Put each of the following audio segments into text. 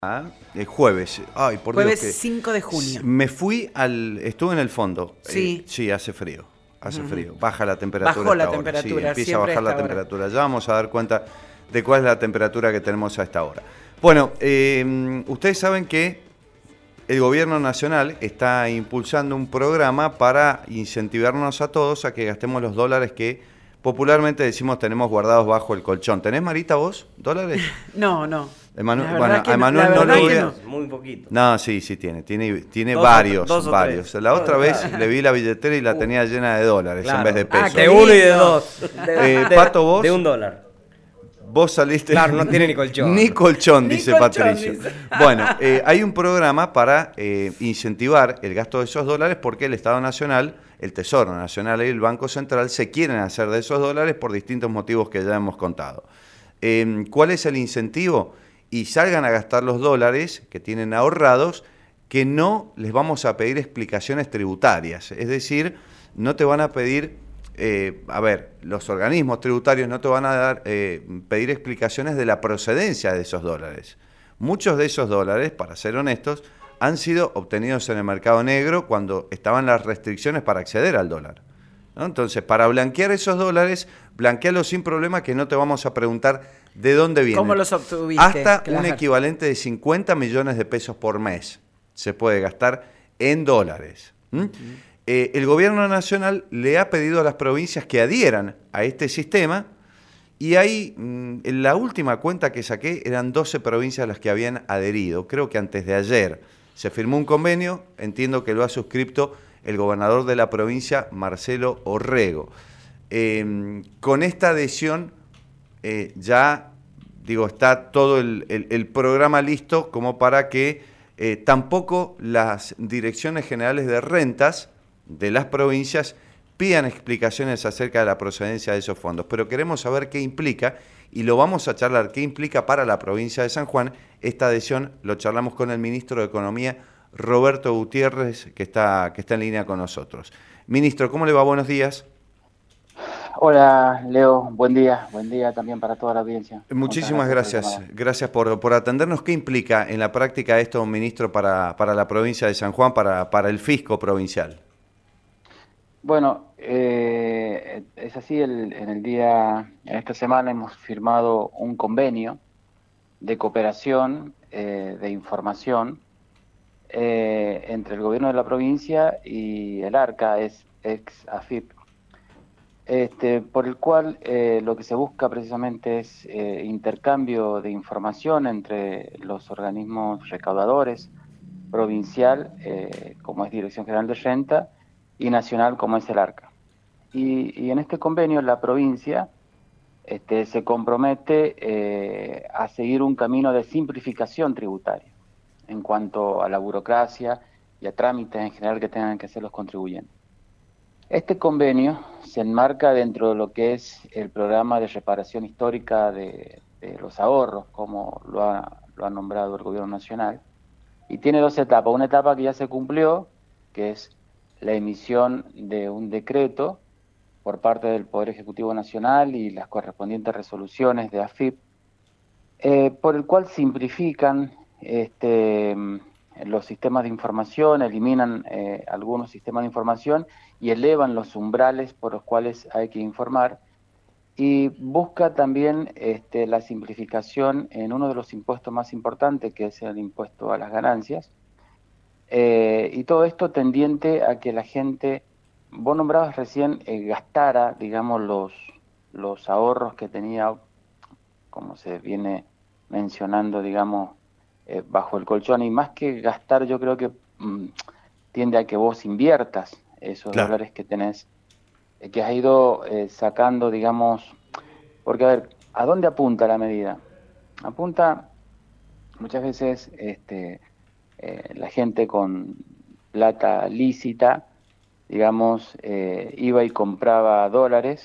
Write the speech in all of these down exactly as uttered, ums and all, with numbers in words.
Ah, el jueves. Ay, por Jueves Dios que cinco de junio. me fui al... Estuve en el fondo. Sí. Eh, sí, hace frío. Hace Ujú. frío. Baja la temperatura. Bajó a la esta hora. Sí, temperatura, empieza a siempre bajar a la esta hora. temperatura. Ya vamos a dar cuenta de cuál es la temperatura que tenemos a esta hora. Bueno, eh, ustedes saben que el gobierno nacional está impulsando un programa para incentivarnos a todos a que gastemos los dólares que popularmente decimos tenemos guardados bajo el colchón. ¿Tenés, Marita, vos dólares? No, no. Emanu La verdad bueno, que a no, Emanuel la no verdad le que voy a... no. Muy poquito. No, sí, sí tiene. Tiene, tiene Dos o- varios, dos o varios. tres. La otra No, vez claro. le vi la billetera y la Uh, tenía llena de dólares Claro. en vez de Ah, pesos. qué De uno y de lindo. dos. Eh, Pato, vos... De un dólar. Vos saliste... Claro, no tiene ni colchón. Ni colchón, Ni dice colchón, Patricio. dice. Bueno, eh, hay un programa para eh, incentivar el gasto de esos dólares porque el Estado Nacional, el Tesoro Nacional y el Banco Central se quieren hacer de esos dólares por distintos motivos que ya hemos contado. Eh, ¿Cuál es el incentivo? Y salgan a gastar los dólares que tienen ahorrados, que no les vamos a pedir explicaciones tributarias. Es decir, no te van a pedir... Eh, a ver, los organismos tributarios no te van a dar, eh, pedir explicaciones de la procedencia de esos dólares. Muchos de esos dólares, para ser honestos, han sido obtenidos en el mercado negro cuando estaban las restricciones para acceder al dólar, ¿no? Entonces, para blanquear esos dólares, blanquearlos sin problema, que no te vamos a preguntar de dónde vienen. ¿Cómo los obtuviste? Hasta Claro. un equivalente de cincuenta millones de pesos por mes se puede gastar en dólares. ¿Mm? Uh-huh. Eh, el gobierno nacional le ha pedido a las provincias que adhieran a este sistema y ahí, mmm, en la última cuenta que saqué, eran doce provincias las que habían adherido. Creo que antes de ayer se firmó un convenio, entiendo que lo ha suscrito el gobernador de la provincia, Marcelo Orrego. Eh, con esta adhesión eh, ya, digo, está todo el, el, el programa listo como para que eh, tampoco las direcciones generales de rentas de las provincias pidan explicaciones acerca de la procedencia de esos fondos. Pero queremos saber qué implica, y lo vamos a charlar, qué implica para la provincia de San Juan esta adhesión. Lo charlamos con el ministro de Economía, Roberto Gutiérrez, que está, que está en línea con nosotros. Ministro, ¿cómo le va? Buenos días. Hola, Leo, buen día, buen día también para toda la audiencia. Muchísimas gracias, gracias, gracias por, por atendernos. ¿Qué implica en la práctica esto, ministro, para, para la provincia de San Juan, para, para el fisco provincial? Bueno, eh, es así, el, en el día, en esta semana hemos firmado un convenio de cooperación, eh, de información, eh, entre el gobierno de la provincia y el ARCA, es ex AFIP, este, por el cual eh, lo que se busca precisamente es eh, intercambio de información entre los organismos recaudadores, provincial, eh, como es Dirección General de Renta, y nacional, como es el ARCA. Y, y en este convenio la provincia este, se compromete eh, a seguir un camino de simplificación tributaria en cuanto a la burocracia y a trámites en general que tengan que hacer los contribuyentes. Este convenio se enmarca dentro de lo que es el programa de reparación histórica de, de los ahorros, como lo ha, lo ha nombrado el Gobierno Nacional, y tiene dos etapas. Una etapa que ya se cumplió, que es la emisión de un decreto por parte del Poder Ejecutivo Nacional y las correspondientes resoluciones de AFIP, eh, por el cual simplifican este, los sistemas de información, eliminan eh, algunos sistemas de información y elevan los umbrales por los cuales hay que informar, y busca también este, la simplificación en uno de los impuestos más importantes, que es el impuesto a las ganancias. Eh, y todo esto tendiente a que la gente, vos nombrabas recién, eh, gastara, digamos, los, los ahorros que tenía, como se viene mencionando, digamos, eh, bajo el colchón. Y más que gastar, yo creo que mmm, tiende a que vos inviertas esos Claro. dólares que tenés, eh, que has ido eh, sacando, digamos, porque a ver, ¿a dónde apunta la medida? Apunta muchas veces... este Eh, la gente con plata lícita, digamos, eh, iba y compraba dólares,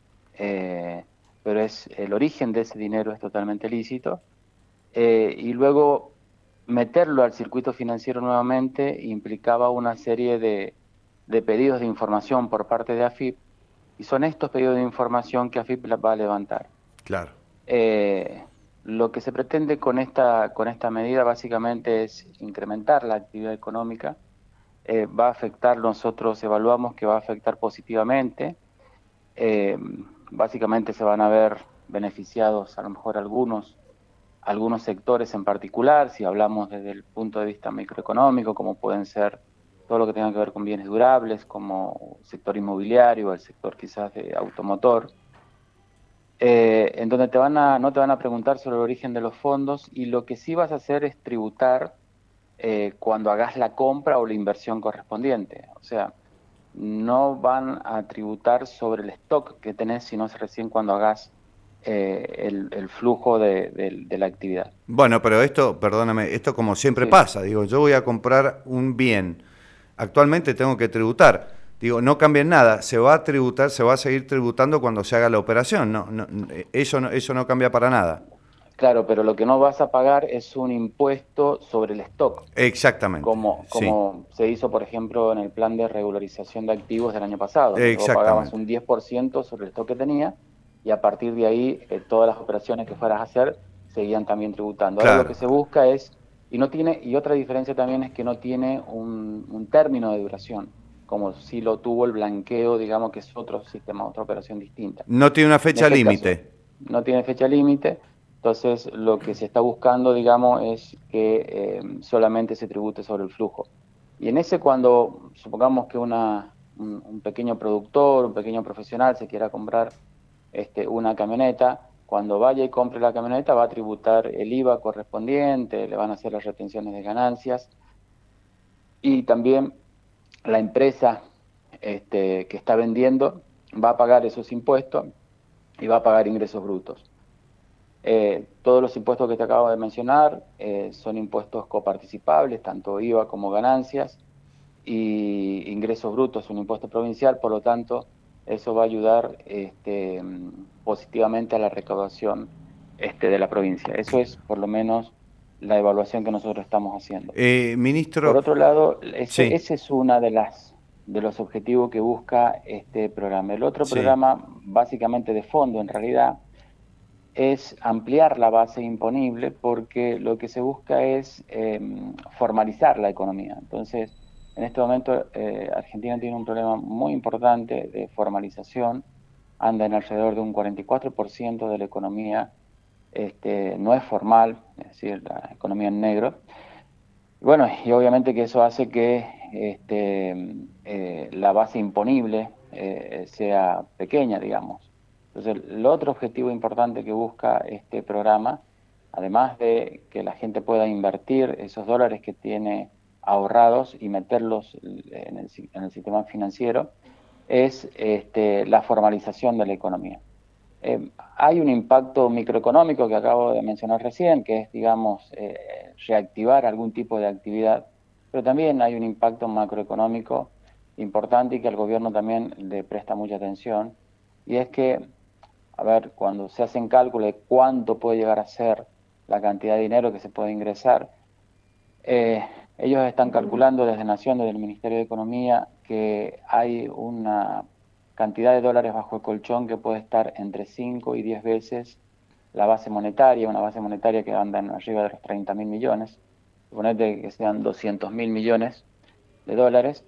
eh, pero es el origen de ese dinero es totalmente lícito, eh, y luego meterlo al circuito financiero nuevamente implicaba una serie de, de pedidos de información por parte de AFIP, y son estos pedidos de información que AFIP la va a levantar. Claro. Eh, Lo que se pretende con esta, con esta medida básicamente es incrementar la actividad económica. Eh, va a afectar, nosotros evaluamos que va a afectar positivamente. Eh, básicamente se van a ver beneficiados a lo mejor algunos, algunos sectores en particular, si hablamos desde el punto de vista microeconómico, como pueden ser todo lo que tenga que ver con bienes durables, como el sector inmobiliario, el sector quizás de automotor, eh, en donde te van a, no te van a preguntar sobre el origen de los fondos, y lo que sí vas a hacer es tributar eh, cuando hagas la compra o la inversión correspondiente. O sea, no van a tributar sobre el stock que tenés, sino es recién cuando hagas eh, el, el flujo de, de, de la actividad. Bueno, pero esto, perdóname, esto como siempre Sí. pasa, digo, yo voy a comprar un bien, actualmente tengo que tributar, digo, no cambia en nada, se va a tributar, se va a seguir tributando cuando se haga la operación, no, no, eso, no, eso no cambia para nada. Claro, pero lo que no vas a pagar es un impuesto sobre el stock, Exactamente, como, sí, como se hizo, por ejemplo, en el plan de regularización de activos del año pasado, donde vos pagabas exactamente, un diez por ciento sobre el stock que tenía, y a partir de ahí eh, todas las operaciones que fueras a hacer seguían también tributando. Ahora lo que claro. se busca es, y no tiene, y otra diferencia también es que no tiene un, un término de duración, como si lo tuvo el blanqueo, digamos que es otro sistema, otra operación distinta. No tiene una En fecha este caso, límite. no tiene fecha límite. Entonces, lo que se está buscando, digamos, es que eh, solamente se tribute sobre el flujo. Y en ese, cuando supongamos que una, un, un pequeño productor, un pequeño profesional se quiera comprar este, una camioneta, cuando vaya y compre la camioneta va a tributar el I V A correspondiente, le van a hacer las retenciones de ganancias, y también la empresa este, que está vendiendo va a pagar esos impuestos y va a pagar ingresos brutos. Eh, todos los impuestos que te acabo de mencionar eh, son impuestos coparticipables, tanto I V A como ganancias, y ingresos brutos es un impuesto provincial, por lo tanto, eso va a ayudar este, positivamente a la recaudación este, de la provincia. Eso es por lo menos la evaluación que nosotros estamos haciendo. Eh, Por ministro, otro lado, ese, sí, ese es una de las de los objetivos que busca este programa. El otro sí. programa, básicamente de fondo en realidad, es ampliar la base imponible, porque lo que se busca es eh, formalizar la economía. Entonces, en este momento eh, Argentina tiene un problema muy importante de formalización, anda en alrededor de un cuarenta y cuatro por ciento de la economía este, no es formal, es decir, la economía en negro. Y bueno, y obviamente que eso hace que este, eh, la base imponible eh, sea pequeña, digamos. Entonces, el otro objetivo importante que busca este programa, además de que la gente pueda invertir esos dólares que tiene ahorrados y meterlos en el, en el sistema financiero, es este, la formalización de la economía. Eh, hay un impacto microeconómico que acabo de mencionar recién, que es, digamos, eh, reactivar algún tipo de actividad, pero también hay un impacto macroeconómico importante y que al gobierno también le presta mucha atención, y es que, a ver, cuando se hacen cálculos de cuánto puede llegar a ser la cantidad de dinero que se puede ingresar, eh, ellos están calculando desde Nación, desde el Ministerio de Economía, que hay una cantidad de dólares bajo el colchón que puede estar entre cinco y diez veces la base monetaria, una base monetaria que anda en arriba de los treinta mil millones, suponete que sean doscientos mil millones de dólares,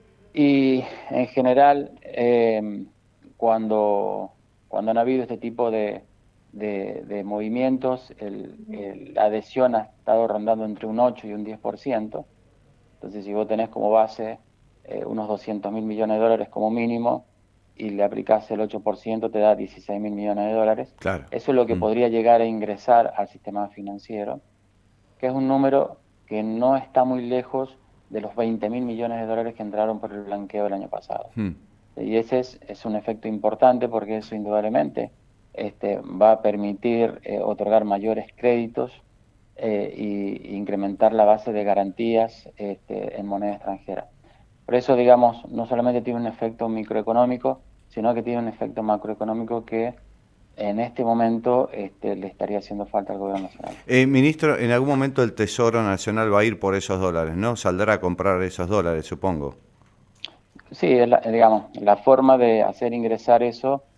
y en general, eh, cuando, cuando han habido este tipo de, de, de movimientos, el, el, la adhesión ha estado rondando entre un ocho y un diez por ciento. Entonces, si vos tenés como base eh, unos doscientos mil millones de dólares como mínimo y le aplicás el ocho por ciento, te da dieciséis mil millones de dólares. Claro. Eso es lo que Mm. podría llegar a ingresar al sistema financiero, que es un número que no está muy lejos de los veinte mil millones de dólares que entraron por el blanqueo el año pasado. Mm. Y ese es, es un efecto importante, porque eso indudablemente este, va a permitir eh, otorgar mayores créditos eh, y incrementar la base de garantías este, en moneda extranjera. Por eso, digamos, no solamente tiene un efecto microeconómico, sino que tiene un efecto macroeconómico que en este momento este, le estaría haciendo falta al gobierno nacional. Eh, ministro, en algún momento el Tesoro Nacional va a ir por esos dólares, ¿no? Saldrá a comprar esos dólares, supongo. Sí, es la, digamos, la forma de hacer ingresar eso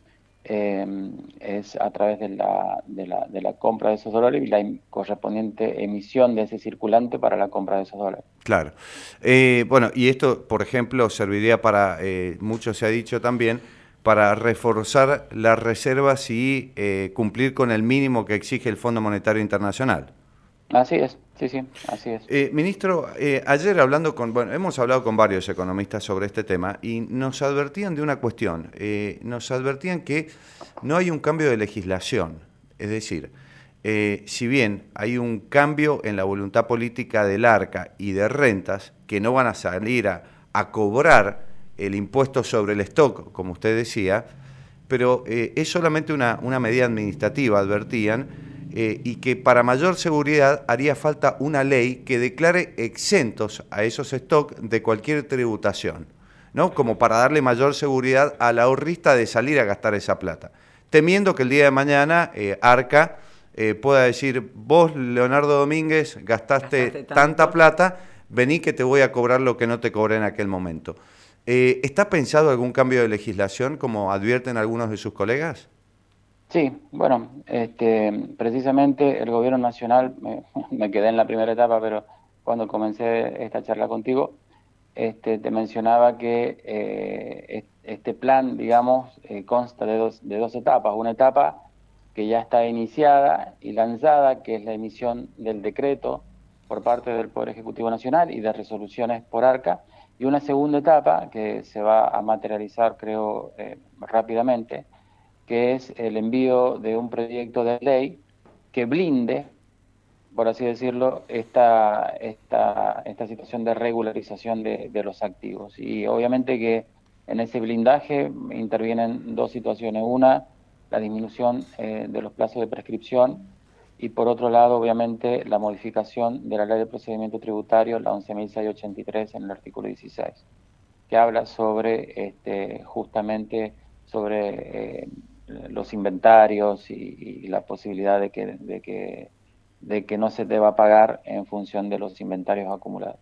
eh, es a través de la, de, la, de la compra de esos dólares y la correspondiente emisión de ese circulante para la compra de esos dólares. Claro. Eh, bueno, y esto, por ejemplo, serviría para, eh, mucho se ha dicho también, para reforzar las reservas y eh, cumplir con el mínimo que exige el Fondo Monetario Internacional. Así es, sí, sí, así es. Eh, ministro, eh, ayer hablando con, bueno, hemos hablado con varios economistas sobre este tema y nos advertían de una cuestión, eh, nos advertían que no hay un cambio de legislación, es decir, eh, si bien hay un cambio en la voluntad política del ARCA y de rentas, que no van a salir a, a cobrar el impuesto sobre el stock, como usted decía, pero eh, es solamente una, una medida administrativa, advertían, Eh, y que para mayor seguridad haría falta una ley que declare exentos a esos stocks de cualquier tributación, ¿no? Como para darle mayor seguridad al ahorrista de salir a gastar esa plata, temiendo que el día de mañana eh, ARCA eh, pueda decir, vos, Leonardo Domínguez, gastaste, gastaste tanta plata, vení que te voy a cobrar lo que no te cobré en aquel momento. Eh, ¿Está pensado algún cambio de legislación, como advierten algunos de sus colegas? Sí, bueno, este, precisamente el gobierno nacional, me, me quedé en la primera etapa, pero cuando comencé esta charla contigo, este, te mencionaba que eh, este plan, digamos, eh, consta de dos, de dos etapas. Una etapa que ya está iniciada y lanzada, que es la emisión del decreto por parte del Poder Ejecutivo Nacional y de resoluciones por ARCA, y una segunda etapa que se va a materializar, creo, eh, rápidamente, que es el envío de un proyecto de ley que blinde, por así decirlo, esta, esta, esta situación de regularización de, de los activos. Y obviamente que en ese blindaje intervienen dos situaciones. Una, la disminución eh, de los plazos de prescripción, y por otro lado, obviamente, la modificación de la Ley de Procedimiento Tributario, la once mil seiscientos ochenta y tres, en el artículo dieciséis, que habla sobre, este, justamente, sobre eh, los inventarios y, y la posibilidad de que, de, que, de que no se deba pagar en función de los inventarios acumulados.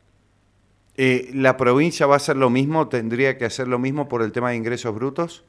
Eh, ¿La provincia va a hacer lo mismo? ¿Tendría que hacer lo mismo por el tema de ingresos brutos?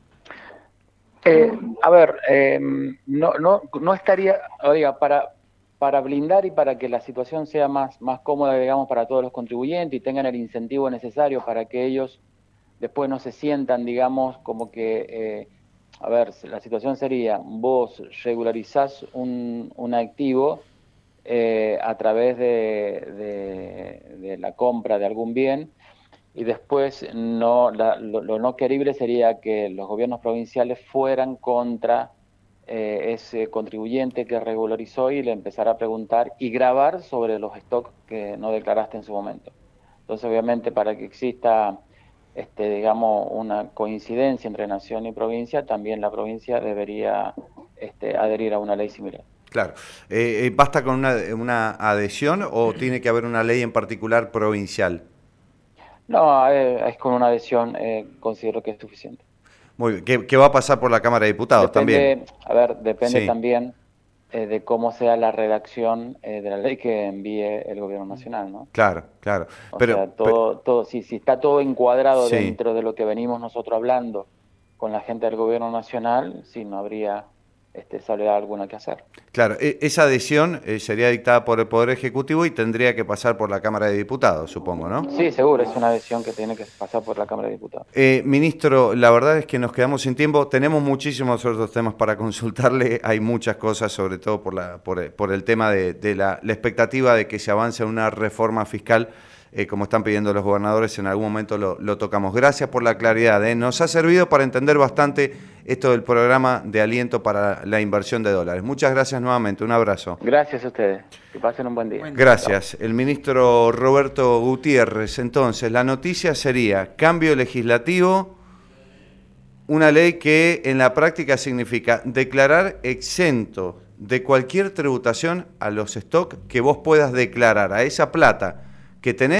Eh, a ver, eh, no, no, no estaría, oiga, para, para blindar y para que la situación sea más, más cómoda, digamos, para todos los contribuyentes y tengan el incentivo necesario para que ellos después no se sientan, digamos, como que, eh, a ver, la situación sería, vos regularizás un, un activo eh, a través de, de, de la compra de algún bien, y después no, la, lo, lo no querible sería que los gobiernos provinciales fueran contra eh, ese contribuyente que regularizó y le empezara a preguntar y grabar sobre los stocks que no declaraste en su momento. Entonces, obviamente, para que exista, este, digamos, una coincidencia entre nación y provincia, también la provincia debería este, adherir a una ley similar. Claro. Eh, ¿Basta con una, una adhesión o tiene que haber una ley en particular provincial? No, eh, es con una adhesión, eh, considero que es suficiente. Muy bien. ¿Qué, qué va a pasar por la Cámara de Diputados depende, también? A ver, depende sí. también eh, de cómo sea la redacción eh, de la ley que envíe el Gobierno Nacional, ¿no? Claro, claro. O pero, sea, todo, pero, todo, si, si está todo encuadrado sí. dentro de lo que venimos nosotros hablando con la gente del Gobierno Nacional, sí, no habría este, soledad alguna que hacer. Claro, esa adhesión eh, sería dictada por el Poder Ejecutivo y tendría que pasar por la Cámara de Diputados, supongo, ¿no? Sí, seguro, es una adhesión que tiene que pasar por la Cámara de Diputados. Eh, ministro, la verdad es que nos quedamos sin tiempo, tenemos muchísimos otros temas para consultarle, hay muchas cosas, sobre todo por, la, por, por el tema de, de la, la expectativa de que se avance en una reforma fiscal, eh, como están pidiendo los gobernadores, en algún momento lo, lo tocamos. Gracias por la claridad, ¿eh? Nos ha servido para entender bastante esto del programa de aliento para la inversión de dólares. Muchas gracias nuevamente, un abrazo. Gracias a ustedes, que pasen un buen día. Gracias. El ministro Roberto Gutiérrez. Entonces, la noticia sería cambio legislativo, una ley que en la práctica significa declarar exento de cualquier tributación a los stocks que vos puedas declarar, a esa plata que tenés.